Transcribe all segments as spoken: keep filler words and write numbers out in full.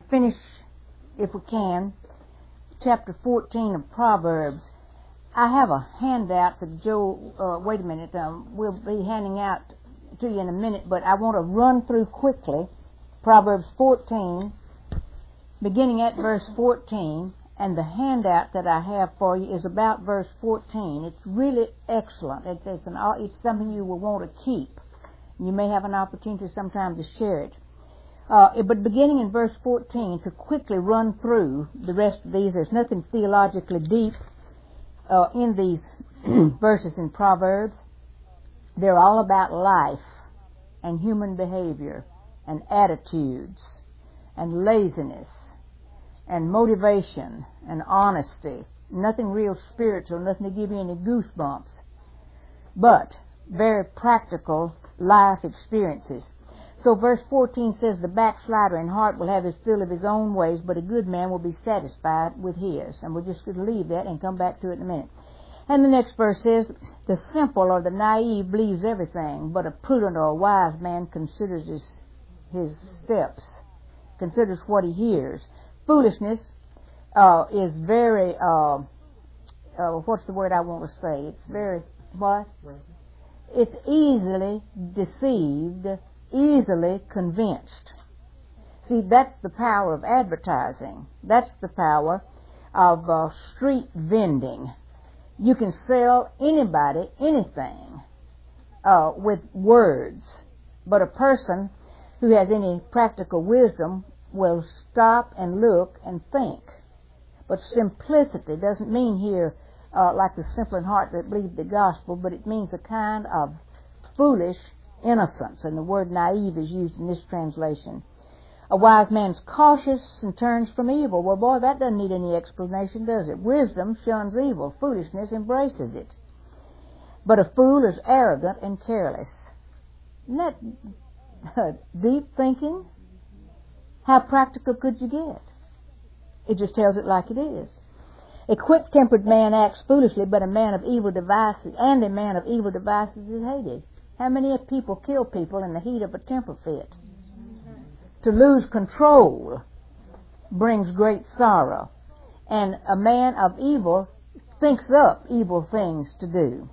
finish, if we can, chapter fourteen of Proverbs. I have a handout that Joe, uh, wait a minute, um, we'll be handing out to you in a minute, but I want to run through quickly Proverbs fourteen, beginning at verse fourteen, and the handout that I have for you is about verse fourteen. It's really excellent. It's, it's, an, it's something you will want to keep. You may have an opportunity sometime to share it. Uh, but beginning in verse fourteen, to quickly run through the rest of these, there's nothing theologically deep uh, in these verses in Proverbs. They're all about life and human behavior and attitudes and laziness and motivation and honesty. Nothing real spiritual, nothing to give you any goosebumps, but very practical life experiences. So verse fourteen says, the backslider in heart will have his fill of his own ways, but a good man will be satisfied with his. And we're just going to leave that and come back to it in a minute. And the next verse says, the simple or the naive believes everything, but a prudent or a wise man considers his, his steps, considers what he hears. Foolishness uh, is very, uh, uh, what's the word I want to say? It's very, what? It's easily deceived, easily convinced. See, that's the power of advertising. That's the power of uh, street vending. You can sell anybody anything uh, with words, but a person who has any practical wisdom will stop and look and think. But simplicity doesn't mean here uh, like the simple in heart that believe the gospel, but it means a kind of foolish innocence, and the word naive is used in this translation. A wise man's cautious and turns from evil. Well, boy, that doesn't need any explanation, does it? Wisdom shuns evil. Foolishness embraces it. But a fool is arrogant and careless. Isn't that deep thinking? How practical could you get? It just tells it like it is. A quick-tempered man acts foolishly, but a man of evil devices, and a man of evil devices is hated. How many people kill people in the heat of a temper fit? To lose control brings great sorrow. And a man of evil thinks up evil things to do.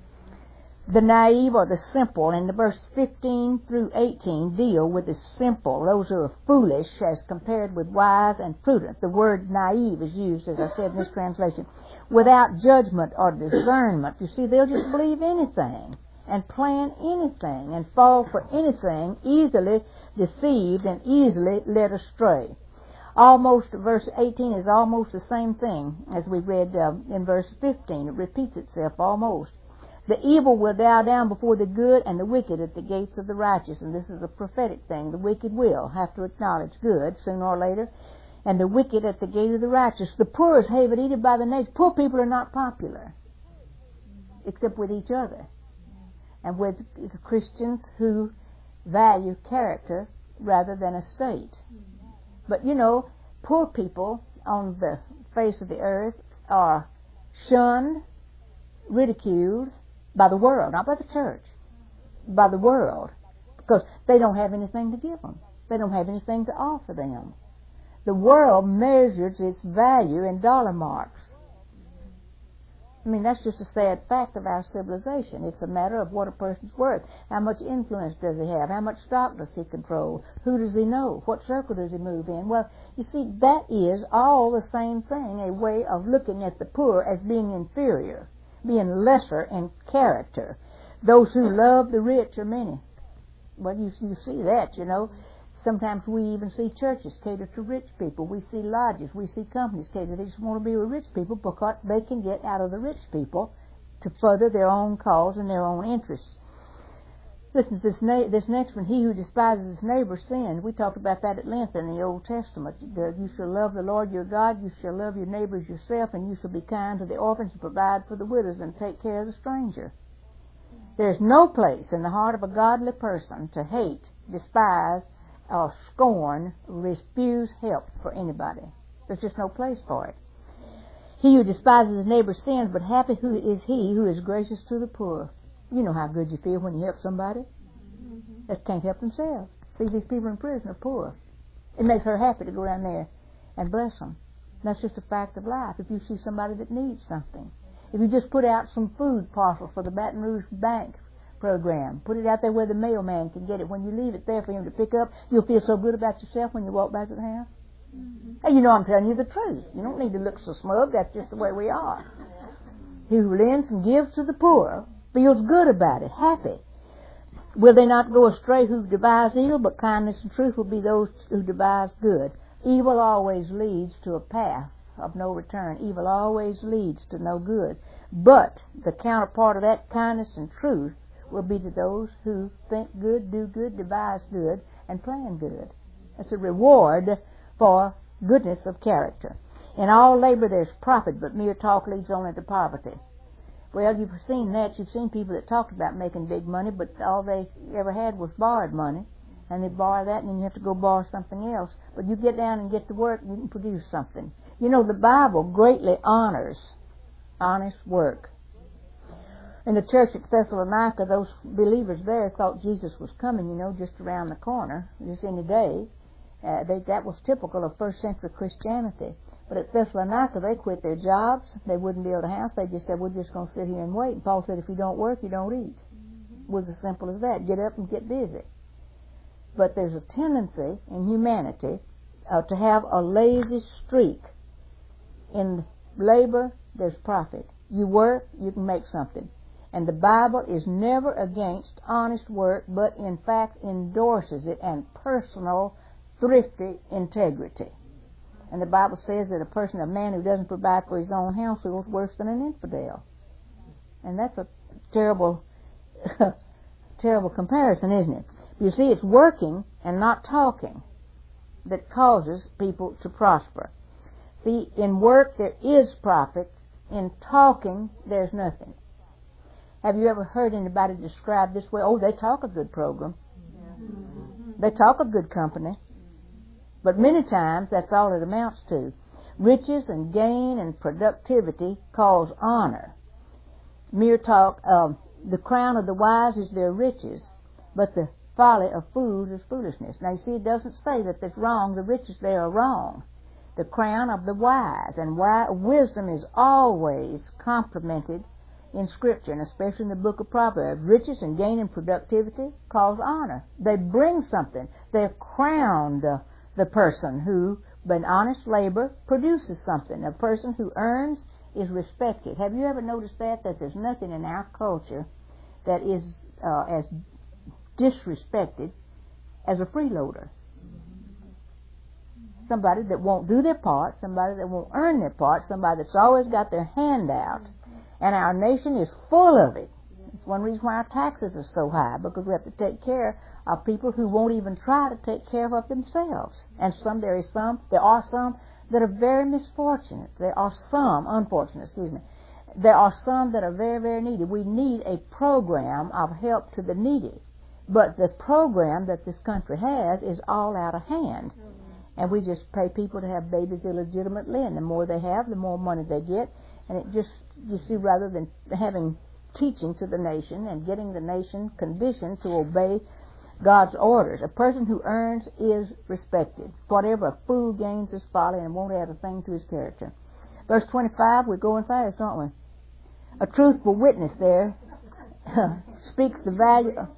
The naive or the simple, in the verse fifteen through eighteen, deal with the simple. Those who are foolish as compared with wise and prudent. The word naive is used, as I said in this translation, without judgment or discernment. You see, they'll just believe anything and plan anything and fall for anything, easily deceived and easily led astray. Almost, verse eighteen is almost the same thing as we read uh, in verse fifteen. It repeats itself almost. The evil will bow down before the good, and the wicked at the gates of the righteous. And this is a prophetic thing. The wicked will have to acknowledge good sooner or later, and the wicked at the gate of the righteous. The poor is hated even by the nation. Poor people are not popular, except with each other, and with Christians who value character rather than estate. But you know, poor people on the face of the earth are shunned, ridiculed by the world, not by the church, by the world, because they don't have anything to give them. They don't have anything to offer them. The world measures its value in dollar marks. I mean, that's just a sad fact of our civilization. It's a matter of what a person's worth. How much influence does he have? How much stock does he control? Who does he know? What circle does he move in? Well, you see, that is all the same thing, a way of looking at the poor as being inferior, being lesser in character. Those who love the rich are many. Well, you, you see that, you know. Sometimes we even see churches cater to rich people. We see lodges. We see companies cater. They just want to be with rich people because they can get out of the rich people to further their own cause and their own interests. Listen to this, na- this next one. He who despises his neighbor sins. We talked about that at length in the Old Testament. The, you shall love the Lord your God. You shall love your neighbors yourself. And you shall be kind to the orphans and provide for the widows and take care of the stranger. There's no place in the heart of a godly person to hate, despise, or scorn, refuse help for anybody. There's just no place for it. He who despises his neighbor's sins, but happy who is he who is gracious to the poor. You know how good you feel when you help somebody mm-hmm. that can't help themselves. See, these people in prison are poor. It makes her happy to go down there and bless them. That's just a fact of life. If you see somebody that needs something. If you just put out some food parcels for the Baton Rouge Bank program, put it out there where the mailman can get it. When you leave it there for him to pick up, you'll feel so good about yourself when you walk back to the house. Mm-hmm. And you know I'm telling you the truth. You don't need to look so smug. That's just the way we are. He who lends and gives to the poor feels good about it, happy. Will they not go astray who devise evil, but kindness and truth will be those who devise good. Evil always leads to a path of no return. Evil always leads to no good. But the counterpart of that kindness and truth will be to those who think good, do good, devise good, and plan good. It's a reward for goodness of character. In all labor there's profit, but mere talk leads only to poverty. Well, you've seen that. You've seen people that talked about making big money, but all they ever had was borrowed money. And they borrow that, and then you have to go borrow something else. But you get down and get to work, and you can produce something. You know, the Bible greatly honors honest work. In the church at Thessalonica, those believers there thought Jesus was coming, you know, just around the corner, just any day. Uh, they, that was typical of first century Christianity. But at Thessalonica, they quit their jobs. They wouldn't build a house. They just said, we're just going to sit here and wait. And Paul said, if you don't work, you don't eat. It was as simple as that. Get up and get busy. But there's a tendency in humanity uh, to have a lazy streak. In labor, there's profit. You work, you can make something. And the Bible is never against honest work, but in fact endorses it and personal, thrifty integrity. And the Bible says that a person, a man who doesn't provide for his own household is worse than an infidel. And that's a terrible, terrible comparison, isn't it? You see, it's working and not talking that causes people to prosper. See, in work there is profit. In talking, there's nothing. Have you ever heard anybody described this way? Oh, they talk a good program. They talk a good company. But many times, that's all it amounts to. Riches and gain and productivity cause honor. Mere talk, um, the crown of the wise is their riches, but the folly of fools is foolishness. Now, you see, it doesn't say that it's wrong. The riches there are wrong. The crown of the wise. And why, wisdom is always complimented in Scripture, and especially in the book of Proverbs. Riches and gain and productivity cause honor. They bring something. They're crowned uh, the person who, by honest labor, produces something. A person who earns is respected. Have you ever noticed that? That there's nothing in our culture that is uh, as disrespected as a freeloader. Somebody that won't do their part, somebody that won't earn their part, somebody that's always got their hand out. And our nation is full of it. It's one reason why our taxes are so high, because we have to take care of people who won't even try to take care of themselves. And some, there is some, there are some that are very misfortunate. There are some, unfortunate, excuse me. There are some that are very, very needy. We need a program of help to the needy. But the program that this country has is all out of hand. And we just pay people to have babies illegitimately, and the more they have, the more money they get. And it just, you see, rather than having teaching to the nation and getting the nation conditioned to obey God's orders, a person who earns is respected. Whatever a fool gains is folly and won't add a thing to his character. Verse twenty-five, we're going fast, aren't we? A truthful witness there speaks the value of...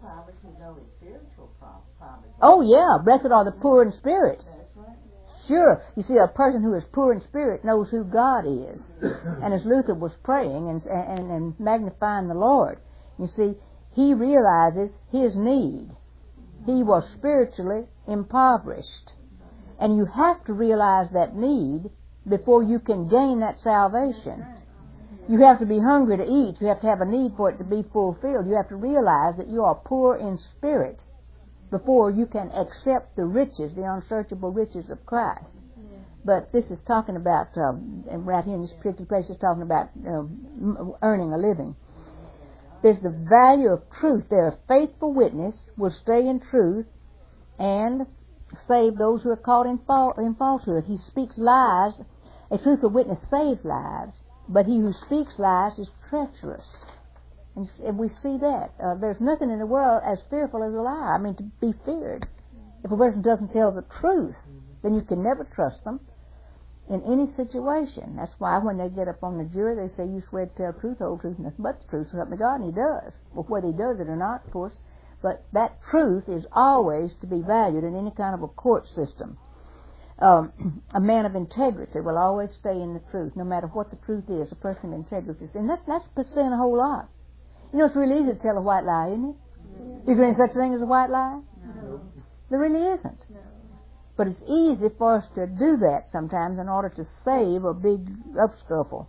Oh, yeah, blessed are the poor in spirit. Sure, you see, a person who is poor in spirit knows who God is. And as Luther was praying and, and, and magnifying the Lord, you see, he realizes his need. He was spiritually impoverished. And you have to realize that need before you can gain that salvation. You have to be hungry to eat. You have to have a need for it to be fulfilled. You have to realize that you are poor in spirit before you can accept the riches, the unsearchable riches of Christ. But this is talking about, um, and right here in this particular place, it's talking about uh, earning a living. There's the value of truth. There, a faithful witness will stay in truth and save those who are caught in, fal- in falsehood. He speaks lies. A truthful witness saves lives, but he who speaks lies is treacherous. And we see that. Uh, there's nothing in the world as fearful as a lie. I mean, to be feared. If a person doesn't tell the truth, then you can never trust them in any situation. That's why when they get up on the jury, they say, you swear to tell the truth, whole truth, nothing but the truth, so help me God, and he does. Well, whether he does it or not, of course, but that truth is always to be valued in any kind of a court system. Um, a man of integrity will always stay in the truth, no matter what the truth is. A person of integrity, and that's that's saying a whole lot. You know, it's really easy to tell a white lie, isn't it? Yeah. Is there any such thing as a white lie? No. There really isn't. No. But it's easy for us to do that sometimes in order to save a big upscuffle.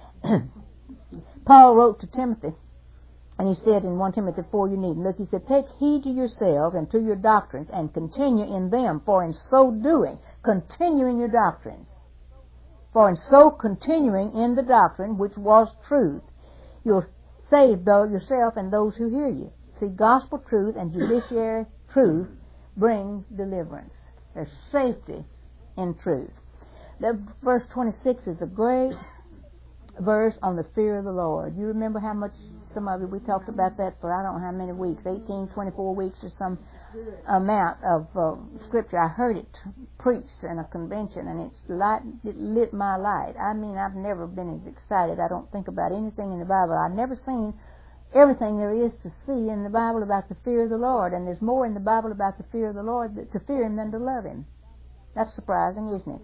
Paul wrote to Timothy, and he said in First Timothy four, you need look, he said, take heed to yourselves and to your doctrines, and continue in them, for in so doing, continue in your doctrines. For in so continuing in the doctrine, which was truth, you'll save though yourself and those who hear you. See, gospel truth and judiciary truth bring deliverance. There's safety in truth. The verse twenty-six is a great verse on the fear of the Lord. You remember how much, some of you, we talked about that for I don't know how many weeks, eighteen, twenty-four weeks or some amount of uh, scripture. I heard it preached in a convention, and it's light, it lit my light. I mean, I've never been as excited. I don't think about anything in the Bible. I've never seen everything there is to see in the Bible about the fear of the Lord, and there's more in the Bible about the fear of the Lord, to fear him than to love him. That's surprising, isn't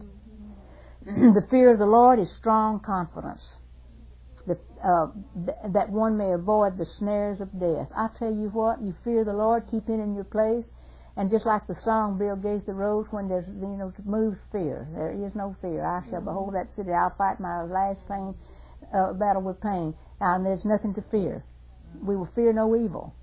it? The fear of the Lord is strong confidence, that, uh, th- that one may avoid the snares of death. I tell you what, you fear the Lord, keep it in your place, and just like the song Bill Gaither wrote, when there's, you know, moves fear, there is no fear. I shall behold that city, I'll fight my last pain, uh, battle with pain, and there's nothing to fear. We will fear no evil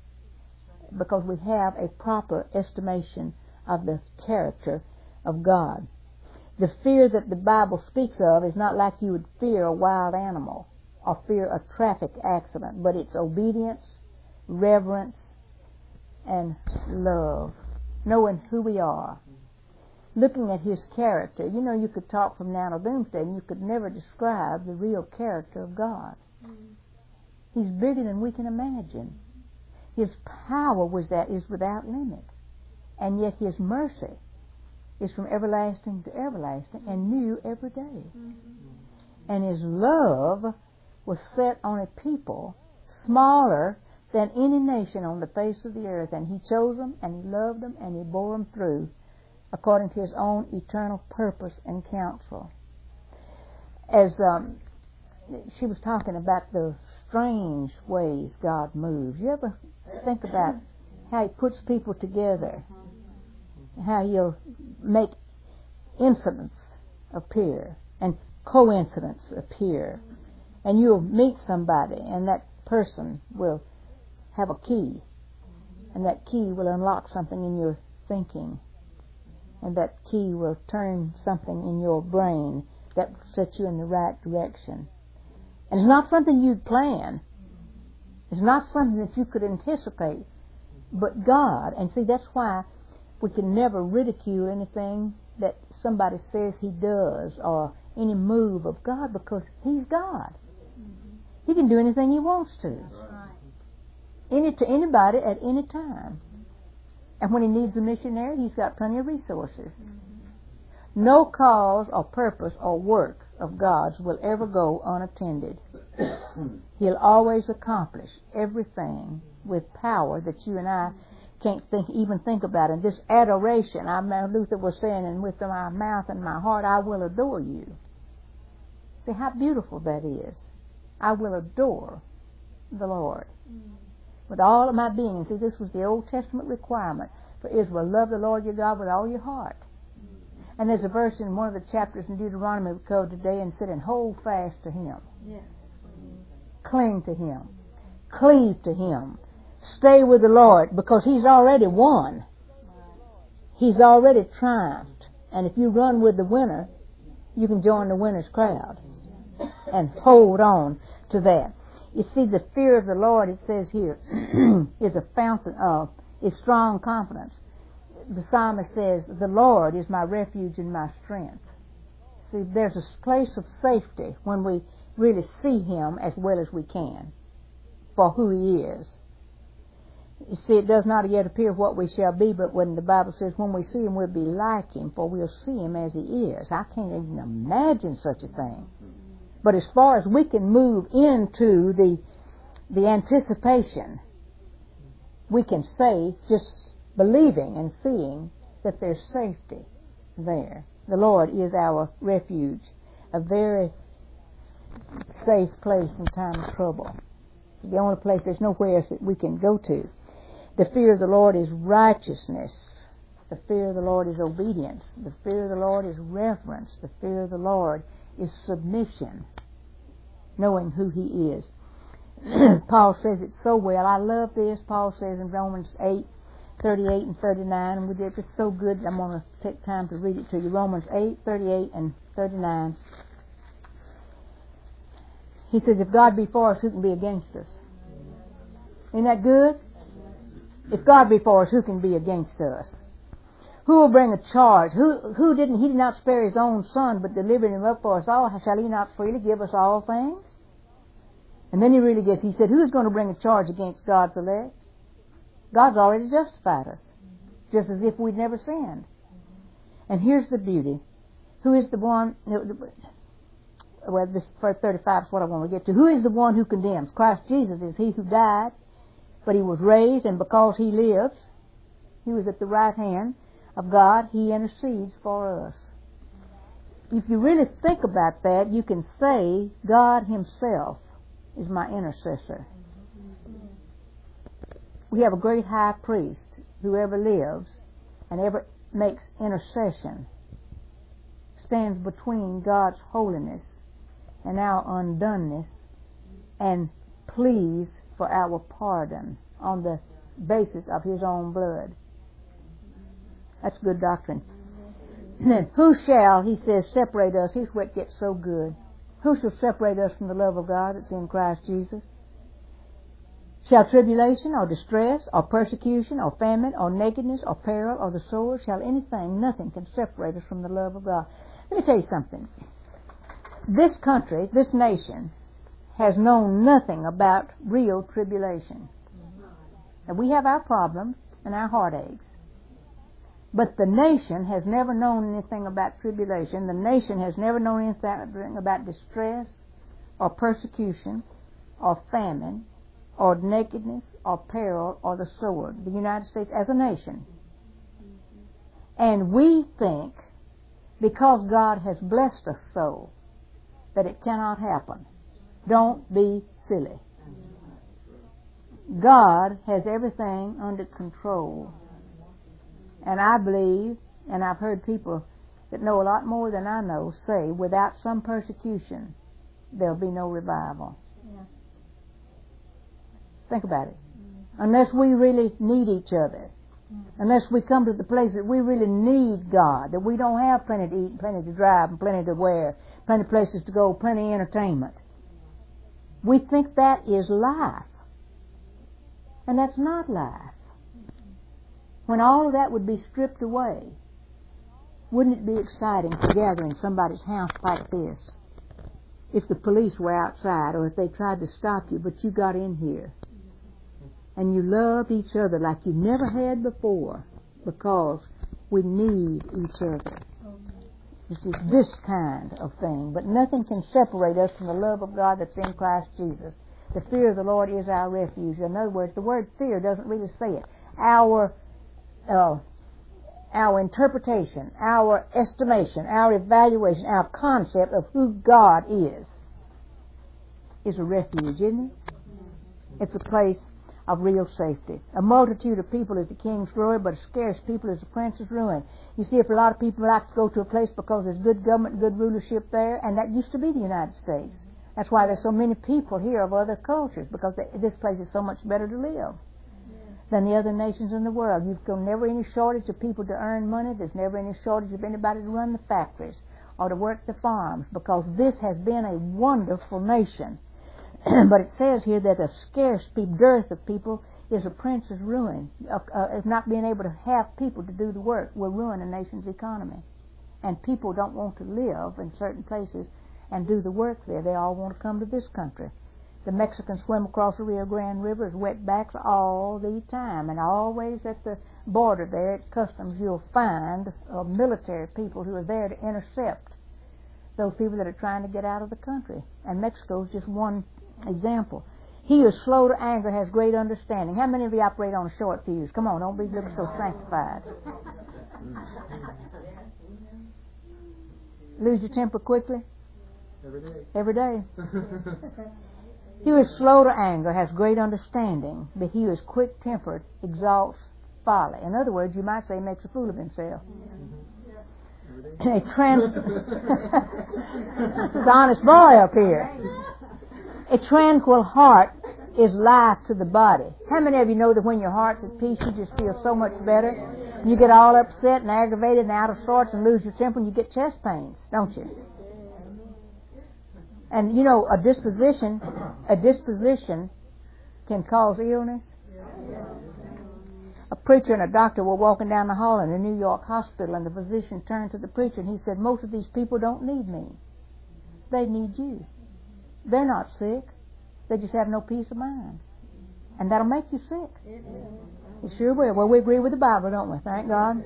because we have a proper estimation of the character of God. The fear that the Bible speaks of is not like you would fear a wild animal or fear a traffic accident, but it's obedience, reverence, and love, knowing who we are, looking at his character. You know, you could talk from now to doomsday and you could never describe the real character of God. He's bigger than we can imagine. His power was that is without limit. And yet his mercy is from everlasting to everlasting and new every day. Mm-hmm. And his love was set on a people smaller than any nation on the face of the earth. And he chose them, and he loved them, and he bore them through according to his own eternal purpose and counsel. As um, she was talking about the strange ways God moves. You ever think about how he puts people together, how he'll make incidents appear and coincidence appear, and you'll meet somebody and that person will have a key, and that key will unlock something in your thinking, and that key will turn something in your brain that will set you in the right direction. And it's not something you'd plan. It's not something that you could anticipate. But God, and see, that's why we can never ridicule anything that somebody says he does or any move of God, because he's God. He can do anything he wants to. Any to anybody at any time. And when he needs a missionary, he's got plenty of resources. No cause or purpose or work of God's will ever go unattended. He'll always accomplish everything with power that you and I can't think, even think about. And this adoration, I mean, Luther was saying, and with my mouth and my heart I will adore you. See how beautiful that is. I will adore the Lord with all of my being. See, this was the Old Testament requirement for Israel. Love the Lord your God with all your heart. And there's a verse in one of the chapters in Deuteronomy we go today and sit and hold fast to him. Yes. Cling to him. Cleave to him. Stay with the Lord, because he's already won. He's already triumphed. And if you run with the winner, you can join the winner's crowd. And hold on to that. You see, the fear of the Lord, it says here, is a fountain of, is strong confidence. The psalmist says, the Lord is my refuge and my strength. See, there's a place of safety when we really see him as well as we can for who he is. You see, it does not yet appear what we shall be, but when the Bible says when we see him, we'll be like him, for we'll see him as he is. I can't even imagine such a thing. But as far as we can move into the the anticipation, we can say, just believing and seeing, that there's safety there. The Lord is our refuge, a very safe place in time of trouble. It's the only place, there's nowhere else that we can go to. The fear of the Lord is righteousness. The fear of the Lord is obedience. The fear of the Lord is reverence. The fear of the Lord is submission, knowing who he is. Paul says it so well. I love this. Paul says in Romans eight, thirty-eight and thirty-nine, and we did, it's so good, I'm going to take time to read it to you. Romans eight, thirty-eight and thirty-nine. He says, if God be for us, who can be against us? Isn't that good? If God be for us, who can be against us? Who will bring a charge? Who who didn't he did not spare his own son, but delivered him up for us all? Shall he not freely give us all things? And then he really gets, he said, who is going to bring a charge against God's elect? God's already justified us, just as if we'd never sinned. And here's the beauty. Who is the one, well, this verse thirty-five is what I want to get to. Who is the one who condemns? Christ Jesus is he who died, but he was raised, and because he lives, he was at the right hand of God, he intercedes for us. If you really think about that, you can say God himself is my intercessor. We have a great high priest who ever lives and ever makes intercession, stands between God's holiness and our undoneness, and pleads for our pardon on the basis of his own blood. That's good doctrine. Who shall, he says, separate us? Here's where it gets so good. Who shall separate us from the love of God that's in Christ Jesus? Shall tribulation, or distress, or persecution, or famine, or nakedness, or peril, or the sword, shall anything, nothing can separate us from the love of God. Let me tell you something. This country, this nation, has known nothing about real tribulation. And we have our problems and our heartaches. But the nation has never known anything about tribulation. The nation has never known anything about distress, or persecution, or famine, or nakedness, or peril, or the sword. The United States as a nation. And we think, because God has blessed us so, that it cannot happen. Don't be silly. God has everything under control. And I believe, and I've heard people that know a lot more than I know say, without some persecution, there'll be no revival. Yeah. Think about it. Mm-hmm. Unless we really need each other, mm-hmm. unless we come to the place that we really need God, that we don't have plenty to eat, plenty to drive, and plenty to wear, plenty of places to go, plenty of entertainment, we think that is life. And that's not life. When all of that would be stripped away, wouldn't it be exciting to gather in somebody's house like this? If the police were outside, or if they tried to stop you, but you got in here, and you love each other like you never had before, because we need each other. This is this kind of thing. But nothing can separate us from the love of God that's in Christ Jesus. The fear of the Lord is our refuge. In other words, the word fear doesn't really say it. Our uh, our interpretation, our estimation, our evaluation, our concept of who God is, is a refuge, isn't it? It's a place of real safety. A multitude of people is the king's glory, but a scarce people is the prince's ruin. You see, if a lot of people like to go to a place because there's good government and good rulership there, and that used to be the United States. That's why there's so many people here of other cultures, because they, this place is so much better to live than the other nations in the world. You've got never any shortage of people to earn money. There's never any shortage of anybody to run the factories or to work the farms, because this has been a wonderful nation. But it says here that a scarce dearth of people is a prince's ruin. Uh, uh, if not being able to have people to do the work will ruin a nation's economy. And people don't want to live in certain places and do the work there. They all want to come to this country. The Mexicans swim across the Rio Grande River as wetbacks all the time, and always at the border there at customs you'll find uh, military people who are there to intercept those people that are trying to get out of the country. And Mexico is just one example. He who is slow to anger has great understanding. How many of you operate on a short fuse? Come on, don't be looking so sanctified. Lose your temper quickly? Every day. Every day. He who is slow to anger has great understanding, but he who is quick-tempered exalts folly. In other words, you might say he makes a fool of himself. Mm-hmm. A tran- this is an honest boy up here. A tranquil heart is life to the body. How many of you know that when your heart's at peace, you just feel so much better? You get all upset and aggravated and out of sorts and lose your temper and you get chest pains, don't you? And you know, a disposition, a disposition can cause illness. A preacher and a doctor were walking down the hall in a New York hospital, and the physician turned to the preacher and he said, most of these people don't need me. They need you. They're not sick. They just have no peace of mind. And that'll make you sick. It sure will. Well, we agree with the Bible, don't we? Thank God.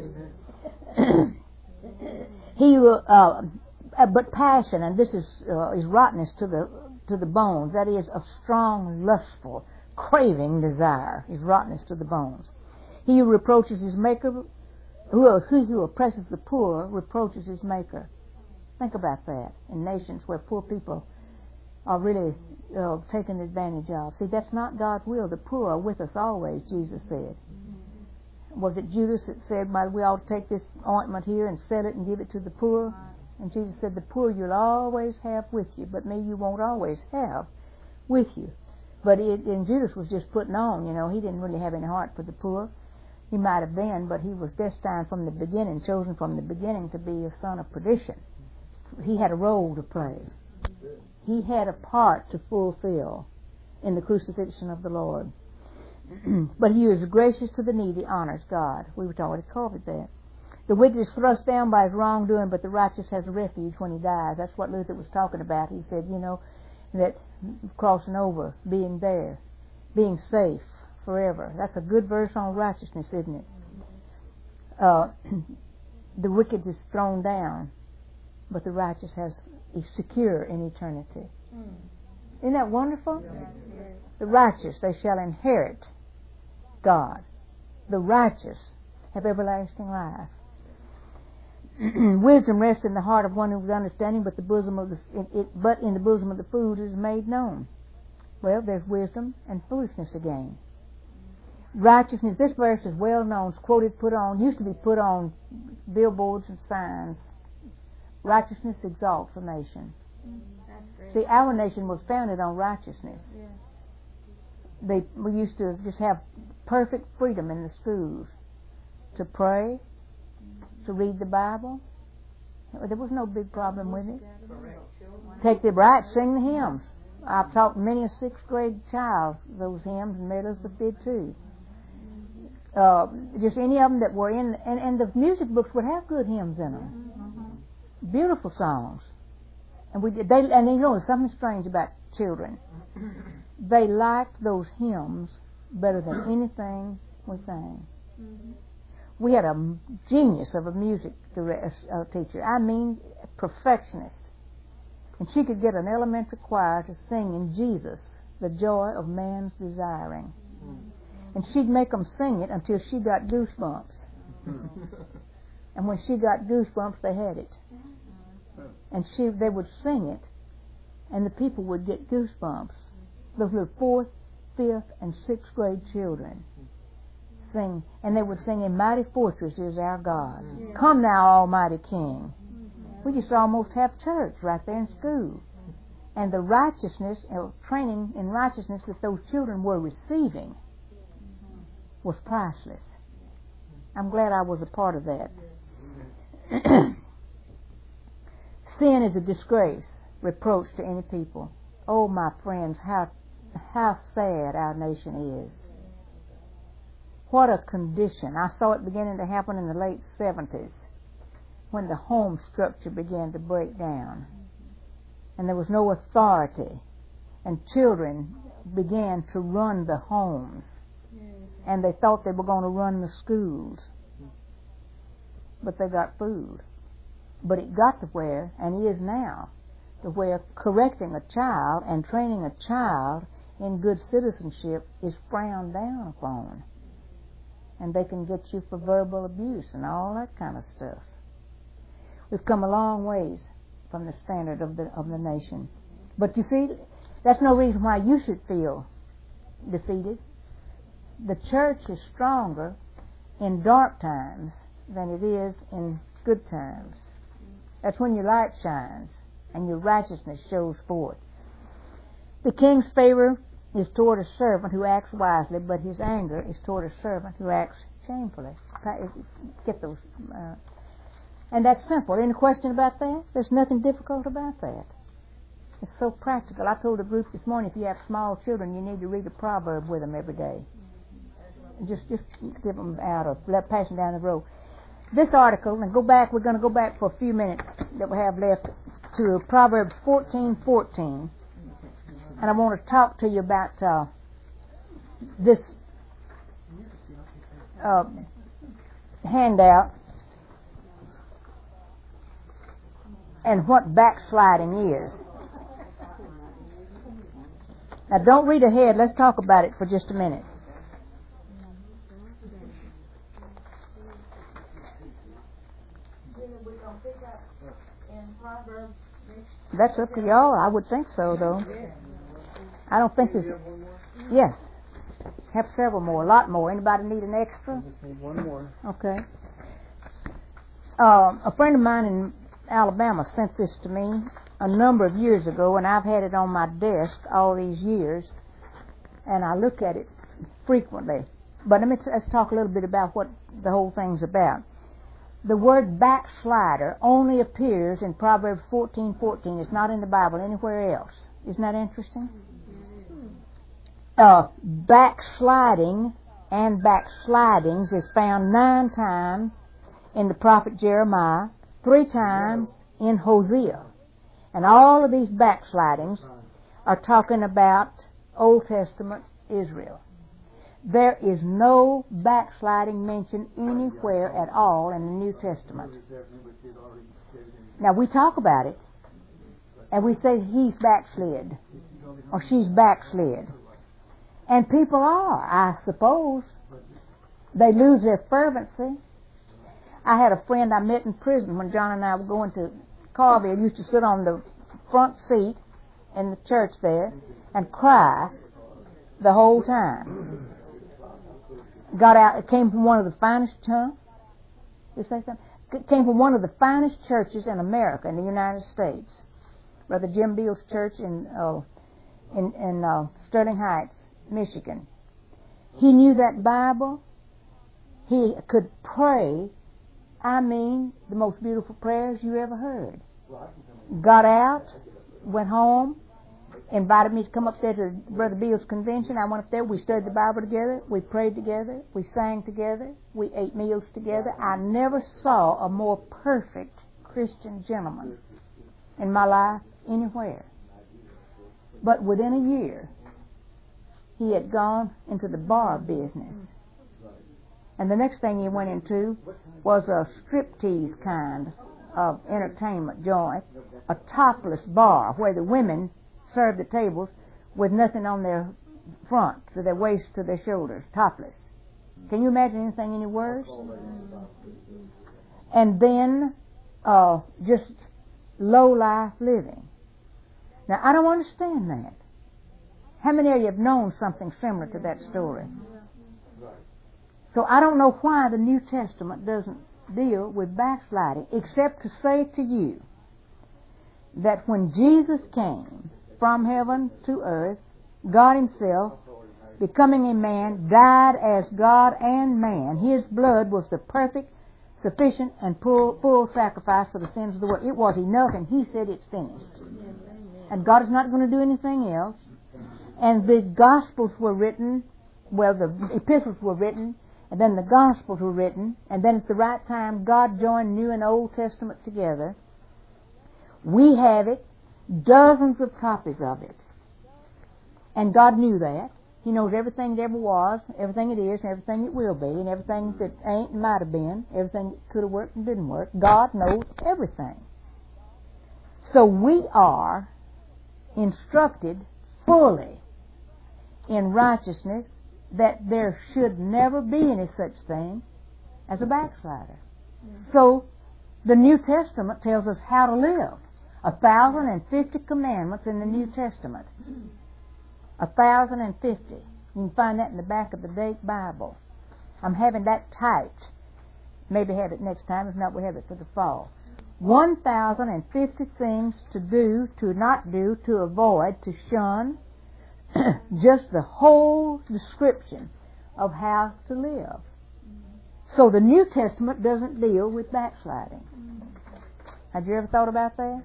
He uh, but passion, and this is uh, is rottenness to the to the bones. That is, a strong, lustful, craving desire is rottenness to the bones. He who reproaches his maker, who, who who oppresses the poor, reproaches his maker. Think about that. In nations where poor people are really uh, taken advantage of. See, that's not God's will. The poor are with us always, Jesus said. Was it Judas that said, well, we ought to take this ointment here and sell it and give it to the poor? And Jesus said, the poor you'll always have with you, but me you won't always have with you. But it, and Judas was just putting on, you know, he didn't really have any heart for the poor. He might have been, but he was destined from the beginning, chosen from the beginning to be a son of perdition. He had a role to play. He had a part to fulfill in the crucifixion of the Lord. But he who is gracious to the needy honors God. We've already covered that. The wicked is thrust down by his wrongdoing, but the righteous has a refuge when he dies. That's what Luther was talking about. He said, you know, that crossing over, being there, being safe forever. That's a good verse on righteousness, isn't it? Uh, the wicked is thrown down, but the righteous has is secure in eternity. Mm. Isn't that wonderful? Yeah. The righteous, they shall inherit God. The righteous have everlasting life. Wisdom rests in the heart of one who is understanding, but the bosom of the it, it, but in the bosom of the fool is made known. Well, there's wisdom and foolishness again. Righteousness. This verse is well known. It's quoted, put on. Used to be put on billboards and signs. Righteousness exalts a nation. Mm, that's great. See, our nation was founded on righteousness. Yeah. They we used to just have perfect freedom in the schools to pray, to read the Bible. There was no big problem with it. Take the right, sing the hymns. I've taught many a sixth grade child those hymns, and Mary Elizabeth did too. Uh, just any of them that were in, and, and the music books would have good hymns in them. Beautiful songs. And we did, they, and you know, there's something strange about children. They liked those hymns better than anything we sang. Mm-hmm. We had a genius of a music director, uh, teacher. I mean, perfectionist. And she could get an elementary choir to sing in Jesus, the joy of man's desiring. Mm-hmm. And she'd make them sing it until she got goosebumps. And when she got goosebumps, they had it. And she, they would sing it, and the people would get goosebumps. Those little fourth, fifth, and sixth grade children sing, and they would sing, "In mighty fortress is our God. Yeah. Come now, Almighty King." Mm-hmm. We used to almost have church right there in school. And the righteousness, uh, training in righteousness that those children were receiving was priceless. I'm glad I was a part of that. Sin is a disgrace, reproach to any people. Oh, my friends, how how sad our nation is. What a condition. I saw it beginning to happen in the late seventies when the home structure began to break down. And there was no authority. and children began to run the homes. And they thought they were going to run the schools. But they got food. But it got to where, and is now, to where correcting a child and training a child in good citizenship is frowned down upon. And they can get you for verbal abuse and all that kind of stuff. We've come a long ways from the standard of the of the nation. But you see, that's no reason why you should feel defeated. The church is stronger in dark times than it is in good times. That's when your light shines and your righteousness shows forth. The king's favor is toward a servant who acts wisely, but his anger is toward a servant who acts shamefully. Get those. Uh, and that's simple. Any question about that? There's nothing difficult about that. It's so practical. I told a group this morning, if you have small children, you need to read a proverb with them every day. Just, just give them out or let pass them down the road. This article, and go back. We're going to go back for a few minutes that we have left to Proverbs fourteen fourteen, and I want to talk to you about uh, this uh, handout and what backsliding is. Now, don't read ahead. Let's talk about it for just a minute. That's up to y'all. I would think so, though. I don't think there's... Yes. Have several more. A lot more. Anybody need an extra? Just need one more. Okay. Uh, a friend of mine in Alabama sent this to me a number of years ago, and I've had it on my desk all these years, and I look at it frequently. But let me t- let's talk a little bit about what the whole thing's about. The word backslider only appears in Proverbs fourteen fourteen. It's not in the Bible anywhere else. Isn't that interesting? Uh, backsliding and backslidings is found nine times in the prophet Jeremiah, three times in Hosea. And all of these backslidings are talking about Old Testament Israel. There is no backsliding mentioned anywhere at all in the New Testament. Now, we talk about it, and we say he's backslid, or she's backslid. And people are, I suppose. They lose their fervency. I had a friend I met in prison when John and I were going to Carville. Used to sit on the front seat in the church there and cry the whole time. Got out, it came from one of the finest, huh? You say something? It came from one of the finest churches in America, in the United States. Brother Jim Beals Church in uh, in, in uh, Sterling Heights, Michigan. He knew that Bible. He could pray, I mean, the most beautiful prayers you ever heard. Got out, went home, invited me to come up there to Brother Beals' convention. I went up there. We studied the Bible together. We prayed together. We sang together. We ate meals together. I never saw a more perfect Christian gentleman in my life anywhere. But within a year, he had gone into the bar business. And the next thing he went into was a striptease kind of entertainment joint, a topless bar where the women served the tables with nothing on their front, to their waist to their shoulders, topless. Can you imagine anything any worse? And then uh, just low-life living. Now, I don't understand that. How many of you have known something similar to that story? So I don't know why the New Testament doesn't deal with backsliding, except to say to you that when Jesus came from heaven to earth, God Himself, becoming a man, died as God and man. His blood was the perfect, sufficient, and full, full sacrifice for the sins of the world. It was enough, and He said it's finished. And God is not going to do anything else. And the Gospels were written, well, the epistles were written, and then the Gospels were written, and then at the right time, God joined New and Old Testament together. We have it, dozens of copies of it. And God knew that. He knows everything that ever was, everything it is, and everything it will be, and everything that ain't and might have been, everything that could have worked and didn't work. God knows everything. So we are instructed fully in righteousness that there should never be any such thing as a backslider. So the New Testament tells us how to live. A thousand and fifty commandments in the New Testament. A thousand and fifty. You can find that in the back of the Dake Bible. I'm having that typed. Maybe have it next time. If not, we'll have it for the fall. One thousand and fifty things to do, to not do, to avoid, to shun. Just the whole description of how to live. So the New Testament doesn't deal with backsliding. Have you ever thought about that?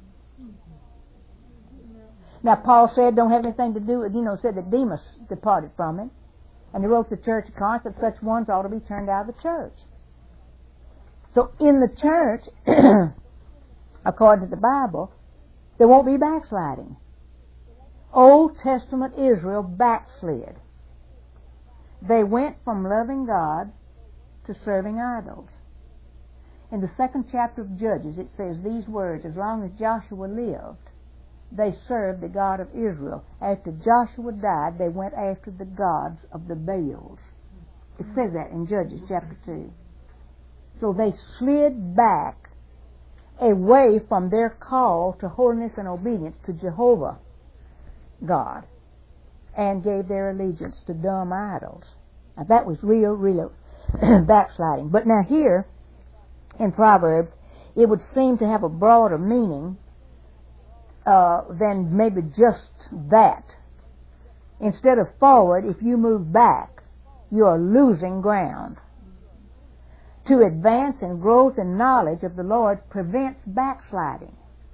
Now, Paul said, don't have anything to do with, you know, said that Demas departed from him. And he wrote to the church of Corinth that such ones ought to be turned out of the church. So in the church, according to the Bible, there won't be backsliding. Old Testament Israel backslid. They went from loving God to serving idols. In the second chapter of Judges, it says these words, as long as Joshua lived, they served the God of Israel. After Joshua died, they went after the gods of the Baals. It says that in Judges chapter two. So they slid back away from their call to holiness and obedience to Jehovah God and gave their allegiance to dumb idols. Now that was real, real backsliding. But now here in Proverbs, it would seem to have a broader meaning Uh, than maybe just that. Instead of forward, if you move back, you are losing ground. To advance in growth and knowledge of the Lord prevents backsliding.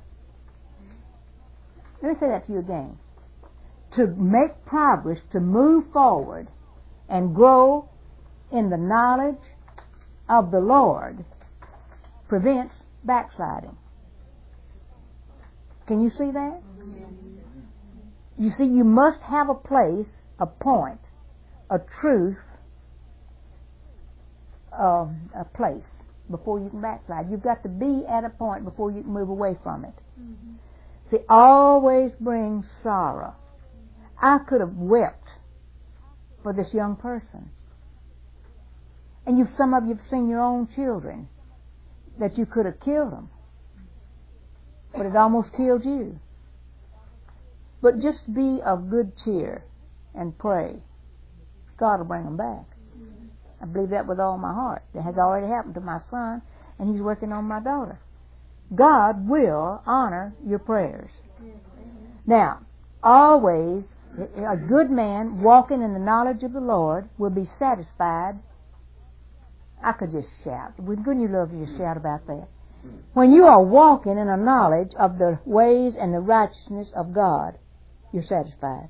Let me say that to you again. To make progress, to move forward and grow in the knowledge of the Lord prevents backsliding. Can you see that? Yes. You see, you must have a place, a point, a truth, uh, a place before you can backslide. You've got to be at a point before you can move away from it. Mm-hmm. See, always brings sorrow. I could have wept for this young person. And you, some of you have seen your own children that you could have killed them. But it almost killed you. But just be of good cheer and pray. God will bring them back. I believe that with all my heart. That has already happened to my son, and he's working on my daughter. God will honor your prayers. Now, always, a good man walking in the knowledge of the Lord will be satisfied. I could just shout. Wouldn't you love to just shout about that? When you are walking in a knowledge of the ways and the righteousness of God, you're satisfied.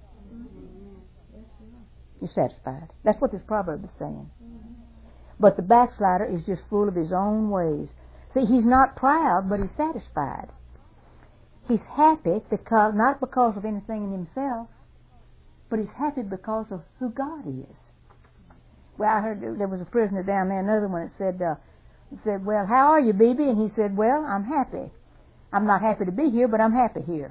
You're satisfied. That's what this proverb is saying. But the backslider is just full of his own ways. See, he's not proud, but he's satisfied. He's happy because not because of anything in himself, but he's happy because of who God is. Well, I heard there was a prisoner down there, another one that said, uh, He said, well, how are you, B B? And he said, well, I'm happy. I'm not happy to be here, but I'm happy here.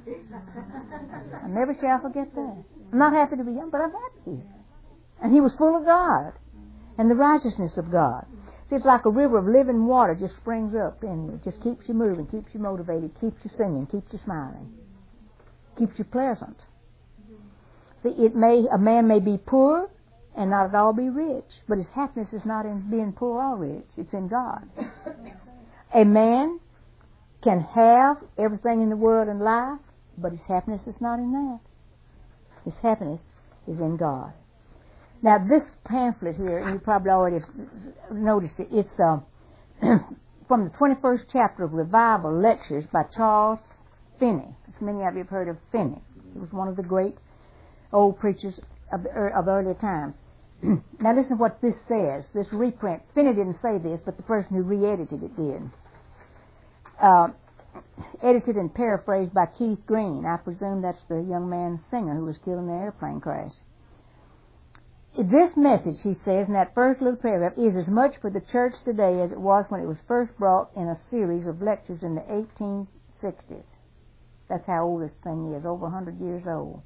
I never shall forget that. I'm not happy to be here, but I'm happy here. And he was full of God and the righteousness of God. See, it's like a river of living water just springs up and it just keeps you moving, keeps you motivated, keeps you singing, keeps you smiling, keeps you pleasant. See, it may a man may be poor and not at all be rich, but his happiness is not in being poor or rich. It's in God. A man can have everything in the world and life, but his happiness is not in that. His happiness is in God. Now, this pamphlet here, and you probably already noticed it, it's uh, from the twenty-first chapter of Revival Lectures by Charles Finney. Many of you have heard of Finney. He was one of the great old preachers of, the, of earlier times. Now listen to what this says, this reprint. Finney didn't say this, but the person who re-edited it did. Uh, edited and paraphrased by Keith Green. I presume that's the young man singer who was killed in the airplane crash. This message, he says in that first little paragraph, is as much for the church today as it was when it was first brought in a series of lectures in the eighteen sixties. That's how old this thing is, over one hundred years old.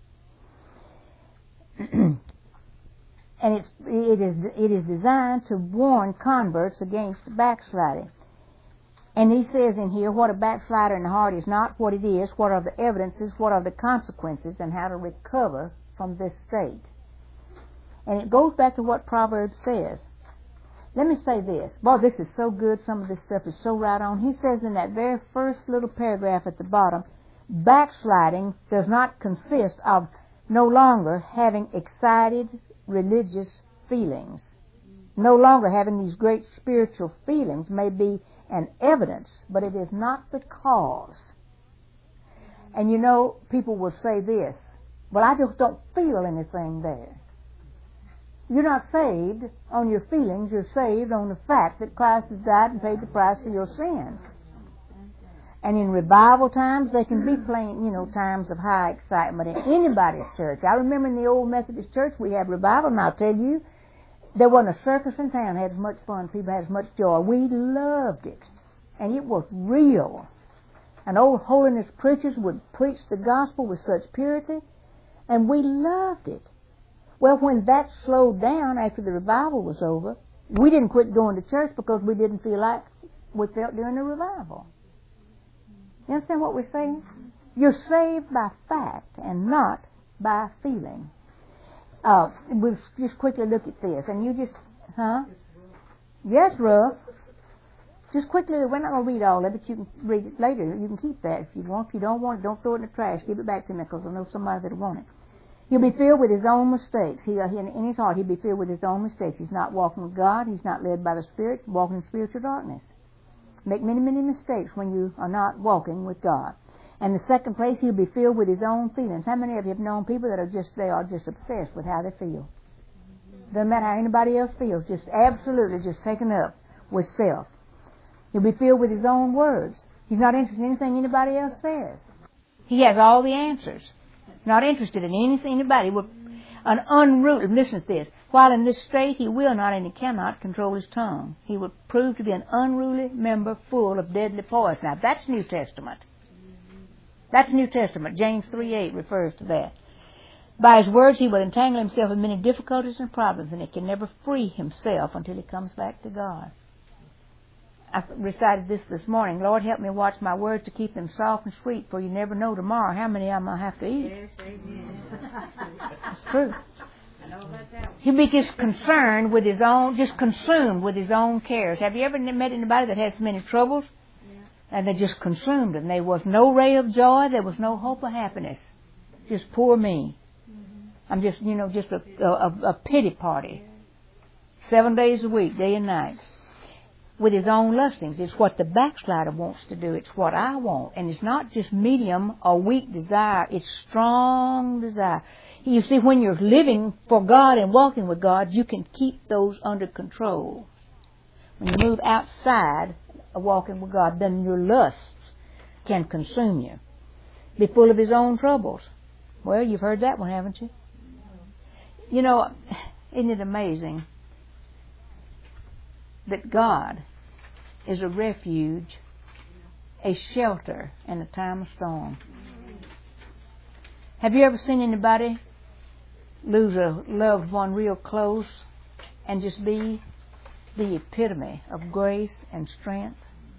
And it's, it, is, it is designed to warn converts against backsliding. And he says in here, what a backslider in the heart is not, what it is, what are the evidences, what are the consequences, and how to recover from this state. And it goes back to what Proverbs says. Let me say this. Boy, this is so good. Some of this stuff is so right on. He says in that very first little paragraph at the bottom, backsliding does not consist of no longer having excited religious feelings. No longer having these great spiritual feelings may be an evidence, but it is not the cause. And you know, people will say this, well, I just don't feel anything there. You're not saved on your feelings. You're saved on the fact that Christ has died and paid the price for your sins. And in revival times, they can be playing, you know, times of high excitement in anybody's church. I remember in the old Methodist church we had revival, and I'll tell you, there wasn't a circus in town had as much fun. People had as much joy. We loved it. And it was real. And old holiness preachers would preach the gospel with such purity, and we loved it. Well, when that slowed down after the revival was over, we didn't quit going to church because we didn't feel like we felt during the revival. You understand what we're saying? You're saved by fact and not by feeling. Uh, we'll just quickly look at this. And you just, huh? Yes, rough. Just quickly, we're not going to read all of it. You can read it later. You can keep that if you want. If you don't want it, don't throw it in the trash. Give it back to me because I know somebody that'll want it. He'll be filled with his own mistakes. He, in his heart, he'll be filled with his own mistakes. He's not walking with God. He's not led by the Spirit. He's walking in spiritual darkness. Make many, many mistakes when you are not walking with God. And the second place, he'll be filled with his own feelings. How many of you have known people that are just, they are just obsessed with how they feel? Doesn't matter how anybody else feels, just absolutely just taken up with self. He'll be filled with his own words. He's not interested in anything anybody else says. He has all the answers. Not interested in anything anybody. An unruly, listen to this, while in this state he will not and he cannot control his tongue. He will prove to be an unruly member full of deadly poison. Now that's New Testament. That's New Testament. James three eight refers to that. By his words he will entangle himself in many difficulties and problems, and he can never free himself until he comes back to God. I recited this this morning. Lord, help me watch my words to keep them soft and sweet, for you never know tomorrow how many I'm going to have to eat. Yes, amen. It's true. I know about that. He'll be just concerned with his own, just consumed with his own cares. Have you ever met anybody that has so many troubles? Yeah. And they just consumed and there was no ray of joy, there was no hope of happiness. Just poor me. Mm-hmm. I'm just, you know, just a, a, a pity party. Seven days a week, day and night. With his own lustings. It's what the backslider wants to do. It's what I want. And it's not just medium or weak desire. It's strong desire. You see, when you're living for God and walking with God, you can keep those under control. When you move outside of walking with God, then your lusts can consume you. Be full of his own troubles. Well, you've heard that one, haven't you? You know, isn't it amazing that God is a refuge, a shelter in a time of storm? Have you ever seen anybody lose a loved one real close and just be the epitome of grace and strength?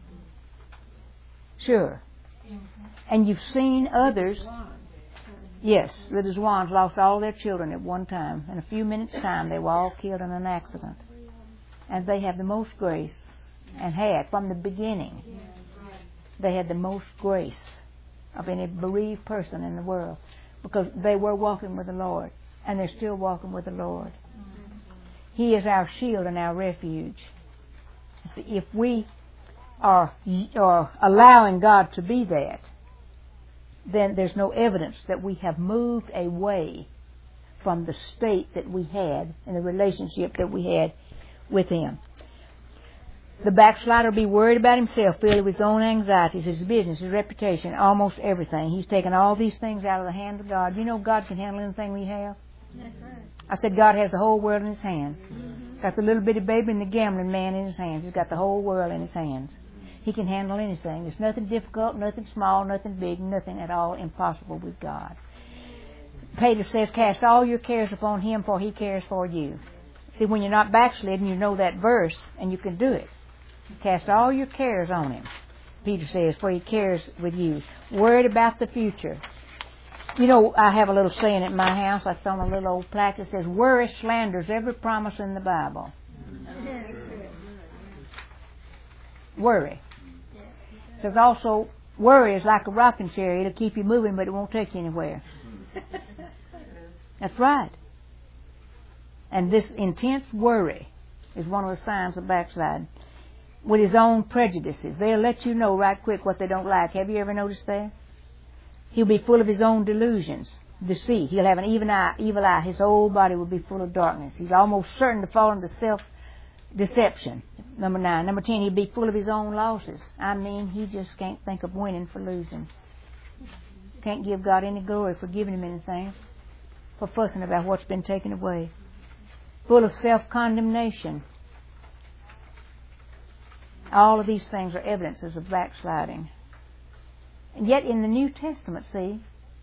Sure. And you've seen others. Yes, the Zwans lost all their children at one time. In a few minutes' time, they were all killed in an accident. And they have the most grace, and had from the beginning. They had the most grace of any bereaved person in the world, because they were walking with the Lord, and they're still walking with the Lord. He is our shield and our refuge. See, if we are, are allowing God to be that, then there's no evidence that we have moved away from the state that we had and the relationship that we had with Him. The backslider will be worried about himself, filled with his own anxieties, his business, his reputation, almost everything. He's taken all these things out of the hand of God. You know God can handle anything we have? That's right. I said God has the whole world in His hands. Mm-hmm. Got the little bitty baby and the gambling man in His hands. He's got the whole world in His hands. He can handle anything. There's nothing difficult, nothing small, nothing big, nothing at all impossible with God. Peter says, cast all your cares upon Him, for He cares for you. See, when you're not backslidden, you know that verse, and you can do it. Cast all your cares on Him, Peter says, for He cares with you. Worried about the future. You know, I have a little saying at my house. It's on a little old plaque that says, worry slanders every promise in the Bible. Worry. It says also, worry is like a rocking chair. It'll keep you moving, but it won't take you anywhere. That's right. And this intense worry is one of the signs of backsliding. With his own prejudices. They'll let you know right quick what they don't like. Have you ever noticed that? He'll be full of his own delusions, deceit. He'll have an evil eye, evil eye. His whole body will be full of darkness. He's almost certain to fall into self-deception. Number nine. Number ten, he'll be full of his own losses. I mean, he just can't think of winning for losing. Can't give God any glory for giving him anything, for fussing about what's been taken away. Full of self-condemnation. All of these things are evidences of backsliding. And yet in the New Testament, see,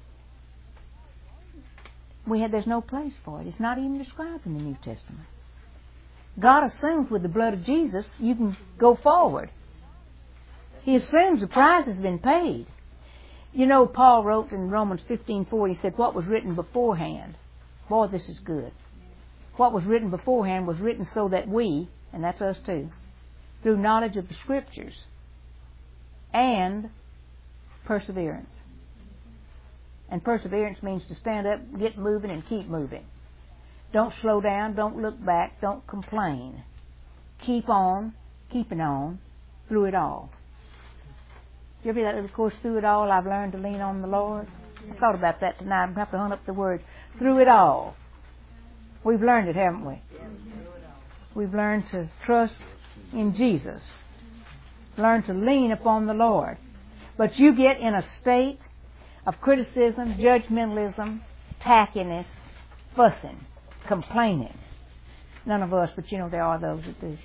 we have, there's no place for it. It's not even described in the New Testament. God assumes with the blood of Jesus you can go forward. He assumes the price has been paid. You know, Paul wrote in Romans fifteen four, he said, what was written beforehand? Boy, this is good. What was written beforehand was written so that we, and that's us too, through knowledge of the Scriptures and perseverance. And perseverance means to stand up, get moving, and keep moving. Don't slow down, don't look back, don't complain. Keep on, keeping on, through it all. Did you ever hear that little course, through it all, I've learned to lean on the Lord? I thought about that tonight. I'm going to have to hunt up the word. Through it all. We've learned it, haven't we? We've learned to trust in Jesus. Learn to lean upon the Lord. But you get in a state of criticism, judgmentalism, tackiness, fussing, complaining. None of us, but you know there are those that do.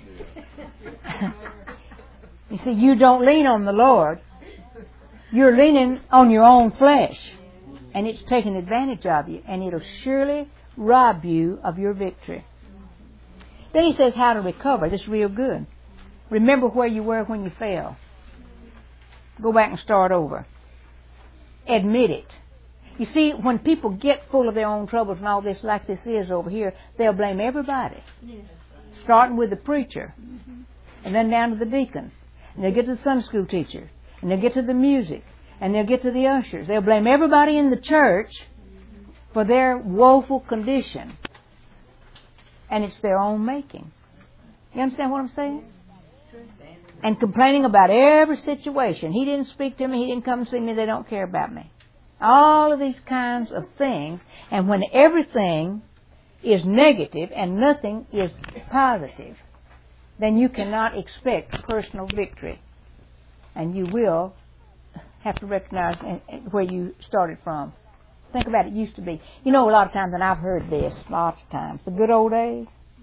You see, you don't lean on the Lord. You're leaning on your own flesh. And it's taking advantage of you. And it'll surely rob you of your victory. Then he says how to recover. This is real good. Remember where you were when you fell. Go back and start over. Admit it. You see, when people get full of their own troubles and all this like this is over here, they'll blame everybody. Starting with the preacher. And then down to the deacons. And they'll get to the Sunday school teacher. And they'll get to the music. And they'll get to the ushers. They'll blame everybody in the church for their woeful condition. And it's their own making. You understand what I'm saying? And complaining about every situation. He didn't speak to me. He didn't come and see me. They don't care about me. All of these kinds of things. And when everything is negative and nothing is positive, then you cannot expect personal victory. And you will have to recognize where you started from. Think about it. It used to be. You know, a lot of times, and I've heard this lots of times, the good old days.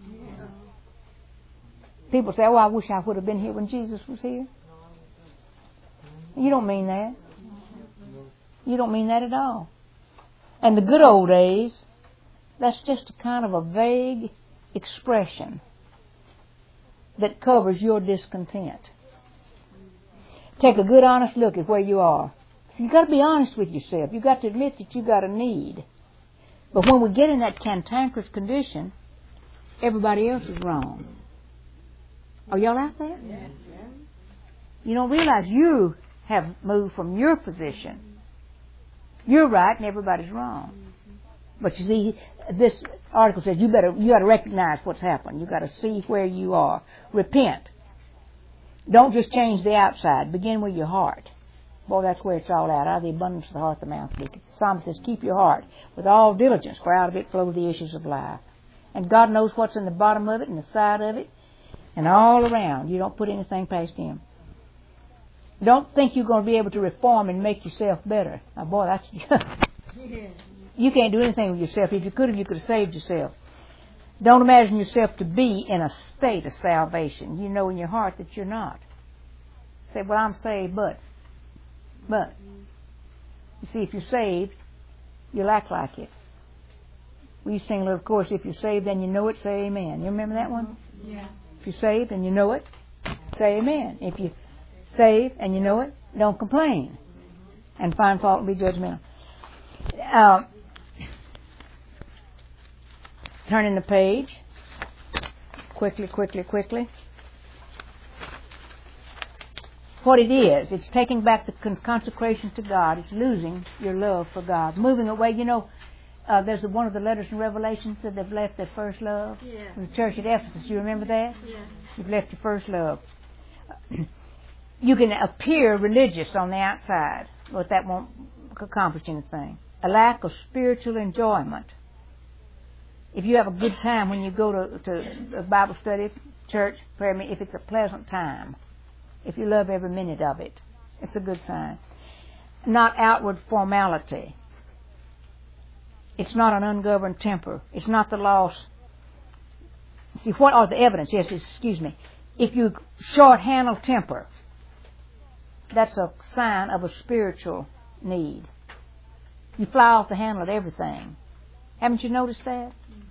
People say, oh, I wish I would have been here when Jesus was here. You don't mean that. You don't mean that at all. And the good old days, that's just a kind of a vague expression that covers your discontent. Take a good honest look at where you are. So you've got to be honest with yourself. You've got to admit that you've got a need. But when we get in that cantankerous condition, everybody else is wrong. Are y'all out there? Yes. You don't realize you have moved from your position. You're right and everybody's wrong. But you see, this article says you better you got to recognize what's happened. You got to see where you are. Repent. Don't just change the outside. Begin with your heart. Boy, that's where it's all at. Out of the abundance of the heart the mouth speaketh. The psalmist says, keep your heart with all diligence, for out of it flow the issues of life. And God knows what's in the bottom of it and the side of it. And all around, you don't put anything past Him. Don't think you're going to be able to reform and make yourself better. Now, boy, that's... You can't do anything with yourself. If you could have, you could have saved yourself. Don't imagine yourself to be in a state of salvation. You know in your heart that you're not. Say, well, I'm saved, but... But... You see, if you're saved, you'll act like it. We sing a little chorus, if you're saved and you know it, say amen. You remember that one? Yeah. If you're saved and you know it, say amen. If you're saved and you know it, don't complain. And find fault and be judgmental. Uh, turning the page. Quickly, quickly, quickly. What it is, it's taking back the consecration to God. It's losing your love for God. Moving away, you know, uh, there's one of the letters in Revelation said they've left their first love. Yeah. The church at Ephesus, you remember that? Yeah. You've left your first love. You can appear religious on the outside, but that won't accomplish anything. A lack of spiritual enjoyment. If you have a good time when you go to, to a Bible study, church, prayer meeting, if it's a pleasant time, if you love every minute of it, it's a good sign. Not outward formality. It's not an ungoverned temper. It's not the loss. See, what are the evidence? Yes, excuse me. If you short-handle temper, that's a sign of a spiritual need. You fly off the handle at everything. Haven't you noticed that?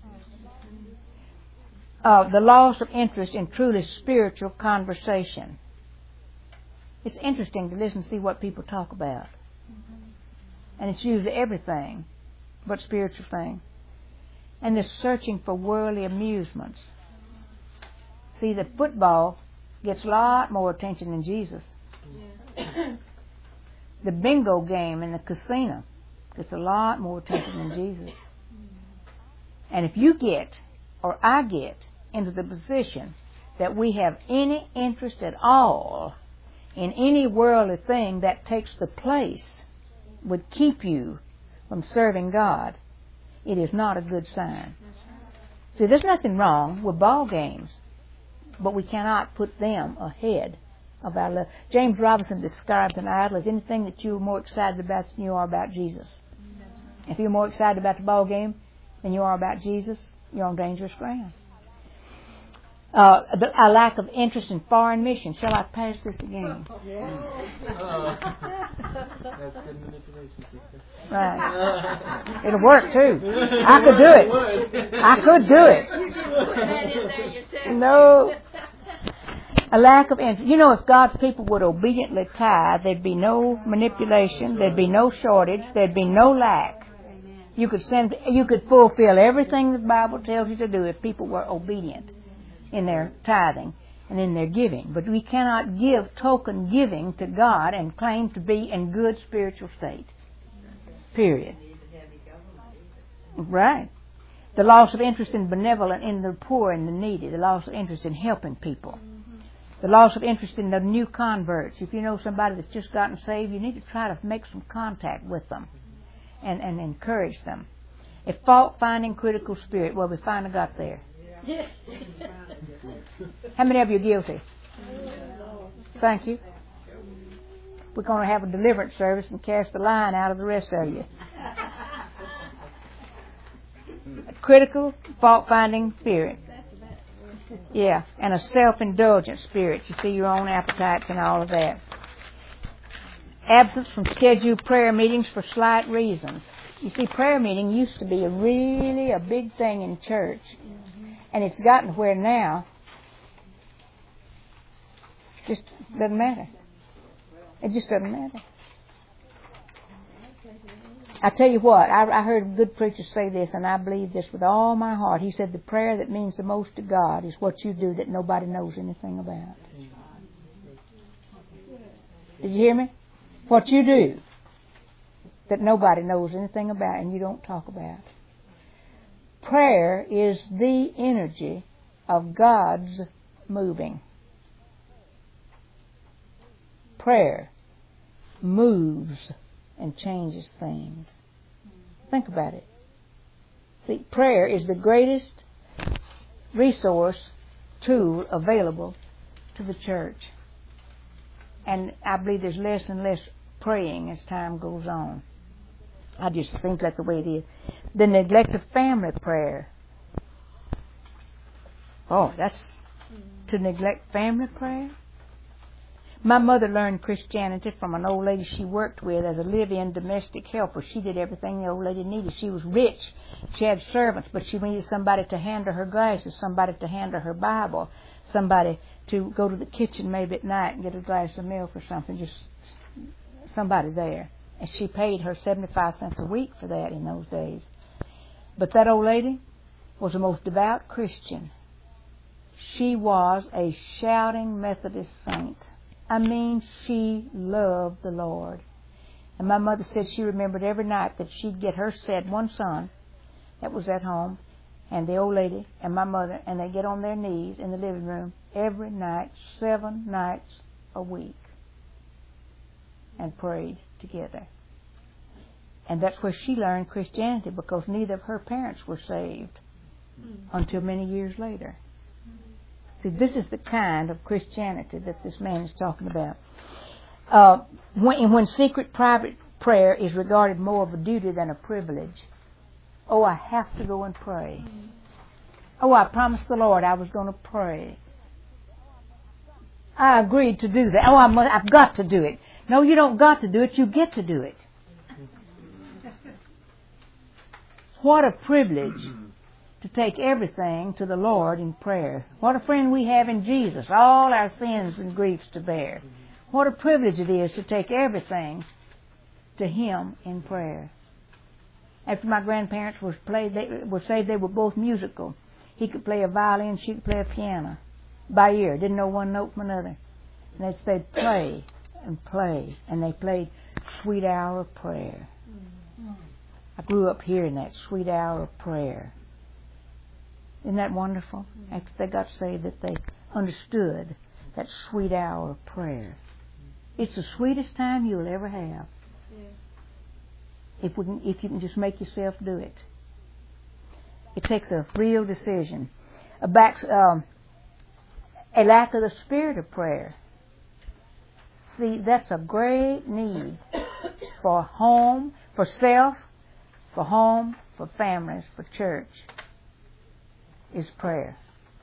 Uh, the loss of interest in truly spiritual conversation. It's interesting to listen and see what people talk about. And it's usually everything but spiritual thing. And they're searching for worldly amusements. See, the football gets a lot more attention than Jesus. Yeah. The bingo game in the casino gets a lot more attention than Jesus. And if you get, or I get, into the position that we have any interest at all in any worldly thing that takes the place, would keep you from serving God, it is not a good sign. See, there's nothing wrong with ball games, but we cannot put them ahead of our love. James Robinson describes an idol as anything that you're more excited about than you are about Jesus. If you're more excited about the ball game than you are about Jesus, you're on dangerous ground. Uh, the, a lack of interest in foreign missions. Shall I pass this again? That's good manipulation, sister. Right. It'll work too. I could do it. I could do it. No. A lack of interest. You know, if God's people would obediently tithe, there'd be no manipulation, there'd be no shortage, there'd be no lack. You could send, you could fulfill everything the Bible tells you to do if people were obedient in their tithing and in their giving. But we cannot give token giving to God and claim to be in good spiritual state. Period. Right. The loss of interest in benevolent, in the poor and the needy. The loss of interest in helping people. The loss of interest in the new converts. If you know somebody that's just gotten saved, you need to try to make some contact with them and, and encourage them. A fault-finding critical spirit. Well, we finally got there. How many of you are guilty? Thank you. We're going to have a deliverance service and cast the line out of the rest of you. A critical, fault-finding spirit. Yeah, and a self-indulgent spirit. You see your own appetites and all of that. Absence from scheduled prayer meetings for slight reasons. You see, prayer meeting used to be a really a big thing in church. And it's gotten where now it just doesn't matter. It just doesn't matter. I tell you what, I, I heard a good preacher say this, and I believe this with all my heart. He said the prayer that means the most to God is what you do that nobody knows anything about. Did you hear me? What you do that nobody knows anything about and you don't talk about. Prayer is the energy of God's moving. Prayer moves and changes things. Think about it. See, prayer is the greatest resource tool available to the church. And I believe there's less and less praying as time goes on. I just think that's the way it is. The neglect of family prayer. Oh, that's to neglect family prayer? My mother learned Christianity from an old lady she worked with as a live-in domestic helper. She did everything the old lady needed. She was rich. She had servants, but she needed somebody to hand her her glasses, somebody to hand her her Bible, somebody to go to the kitchen maybe at night and get a glass of milk or something, just somebody there. And she paid her seventy-five cents a week for that in those days. But that old lady was the most devout Christian. She was a shouting Methodist saint. I mean, she loved the Lord. And my mother said she remembered every night that she'd get her set, one son that was at home, and the old lady and my mother, and they'd get on their knees in the living room every night, seven nights a week, and prayed together. And that's where she learned Christianity, because neither of her parents were saved until many years later. See, this is the kind of Christianity that this man is talking about. Uh, when, when secret private prayer is regarded more of a duty than a privilege. Oh, I have to go and pray. Oh, I promised the Lord I was going to pray. I agreed to do that. Oh, I must, I've got to do it. No, you don't got to do it. You get to do it. What a privilege to take everything to the Lord in prayer. What a friend we have in Jesus, all our sins and griefs to bear. What a privilege it is to take everything to Him in prayer. After my grandparents were played, they were saved, they were both musical. He could play a violin, she could play a piano by ear. Didn't know one note from another. And they'd, they'd play and play, and they played Sweet Hour of Prayer. I grew up hearing that, Sweet Hour of Prayer. Isn't that wonderful? After they got saved, that they understood that sweet hour of prayer. It's the sweetest time you'll ever have. Yeah. If we can, if you can just make yourself do it. It takes a real decision. A, back, um, a lack of the spirit of prayer. See, that's a great need for home, for self, for home, for families, for church. Is prayer.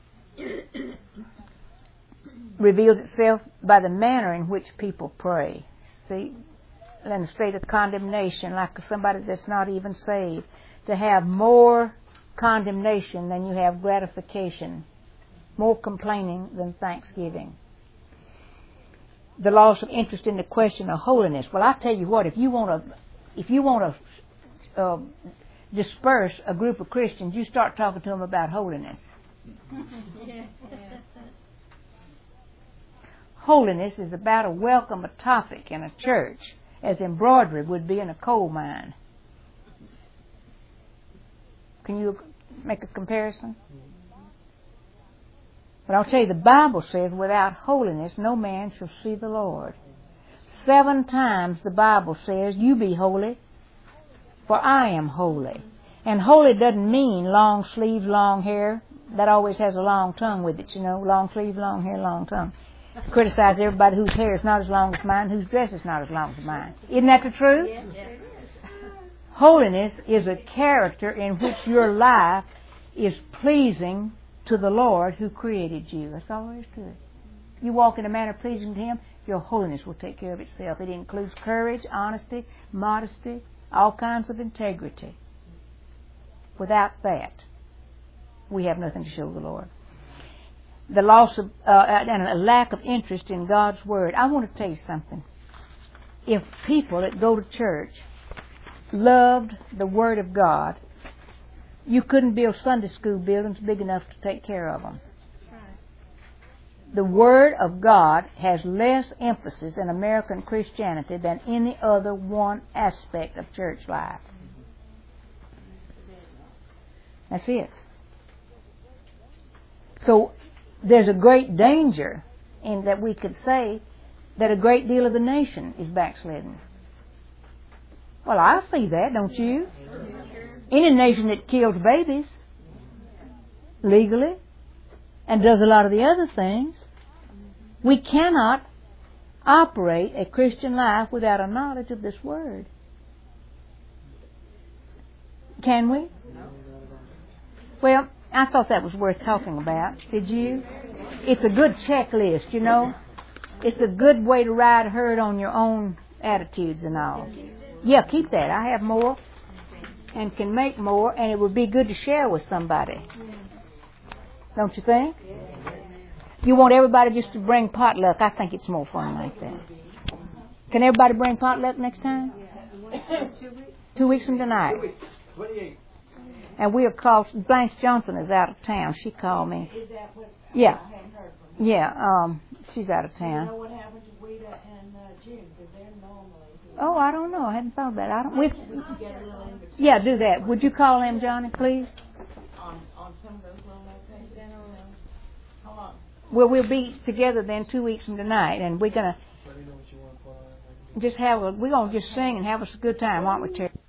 Reveals itself by the manner in which people pray. See, in a state of condemnation, like somebody that's not even saved, to have more condemnation than you have gratification, more complaining than thanksgiving. The loss of interest in the question of holiness. Well, I tell you what, if you want to, if you want to. Uh, disperse a group of Christians, you start talking to them about holiness. Holiness is about a welcome topic in a church, as embroidery would be in a coal mine. Can you make a comparison? But I'll tell you, the Bible says, without holiness no man shall see the Lord. Seven times the Bible says, you be holy, for I am holy. And holy doesn't mean long sleeves, long hair. That always has a long tongue with it, you know. Long sleeves, long hair, long tongue. Criticize everybody whose hair is not as long as mine, whose dress is not as long as mine. Isn't that the truth? Yes, it is. Holiness is a character in which your life is pleasing to the Lord who created you. That's all there is to it. You walk in a manner pleasing to Him, your holiness will take care of itself. It includes courage, honesty, modesty, all kinds of integrity. Without that, we have nothing to show the Lord. The loss of, uh, and a lack of interest in God's Word. I want to tell you something. If people that go to church loved the Word of God, you couldn't build Sunday school buildings big enough to take care of them. The Word of God has less emphasis in American Christianity than any other one aspect of church life. That's it. So there's a great danger in that we could say that a great deal of the nation is backslidden. Well, I see that, don't you? Any nation that kills babies legally and does a lot of the other things. We cannot operate a Christian life without a knowledge of this Word. Can we? Well, I thought that was worth talking about. Did you? It's a good checklist, you know. It's a good way to ride herd on your own attitudes and all. Yeah, keep that. I have more and can make more, and it would be good to share with somebody. Don't you think? You want everybody just to bring potluck. I think it's more fun like that. Can everybody bring potluck next time? Two weeks from tonight. And we'll call, Blanche Johnson is out of town. She called me. Yeah. Yeah, um, she's out of town. You know what happened to Rita and uh, Jim? Because they're normally here. Oh, I don't know. I hadn't thought of that. I don't. We, We could get a little invitation yeah, do that. Would you call them, Johnny, please? on, on some of those little locations. How long? Well, we'll be together then two weeks from tonight, and we're gonna Let me know what you want for. just have a. We're gonna just sing and have us a good time, aren't we, Terry?